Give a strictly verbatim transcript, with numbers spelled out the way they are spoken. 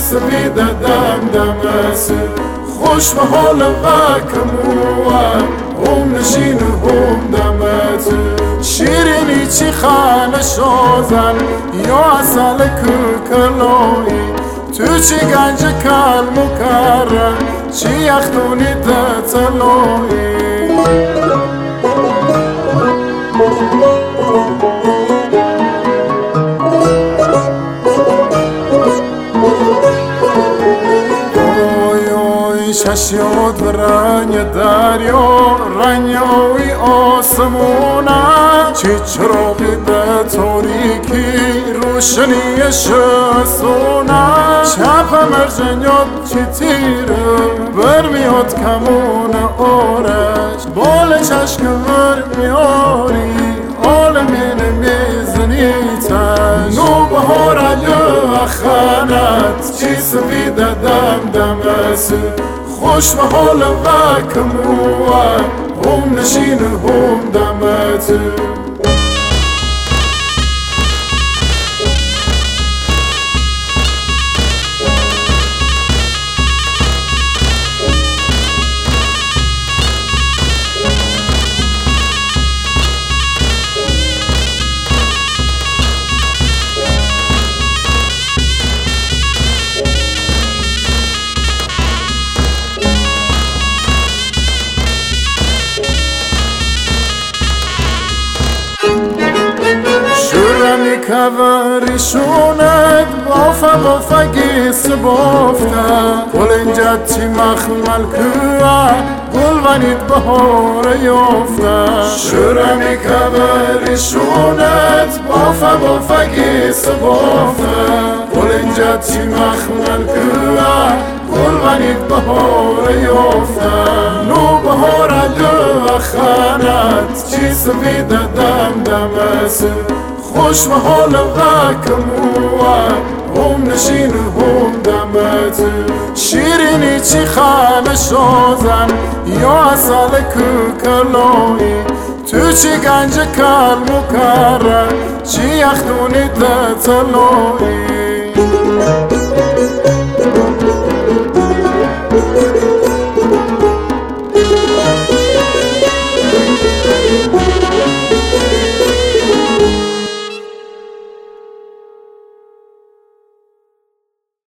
سفید دم دمس خوش به حال وکمو هم نشین هم دمت شیرینی چی خانه شازن یا اصل کلایی تو چی گنج کل مکرم چی اختونی تطلایی چشیات و رنگ دریا رنگای آسمونه چی چراغی به تاریکی روشنی شسونه چپ مرجنیات چی تیره برمیاد کمون آرش بال چشم برمیاری عالمین میزنی تش نو بهار علی خانت چی سفید دم دمس خوش به حال وکمو هم نشین هم دمت کاری شوند بافا بافا گیس بافته گل اینجا چی مخمل که گل ونید بهار یافته شرمی کاری شوند بافا بافا گیس بافته گل اینجا چی مخمل که گل ونید بهار یافته نو بهار علی خانت چی سفید دم دمس خوش به حال وکمو هم نشین هم دمت شیرینی چی خانه شازن یا اصل کلایی تو چی گنج کل مکرم چی اختونی تطلایی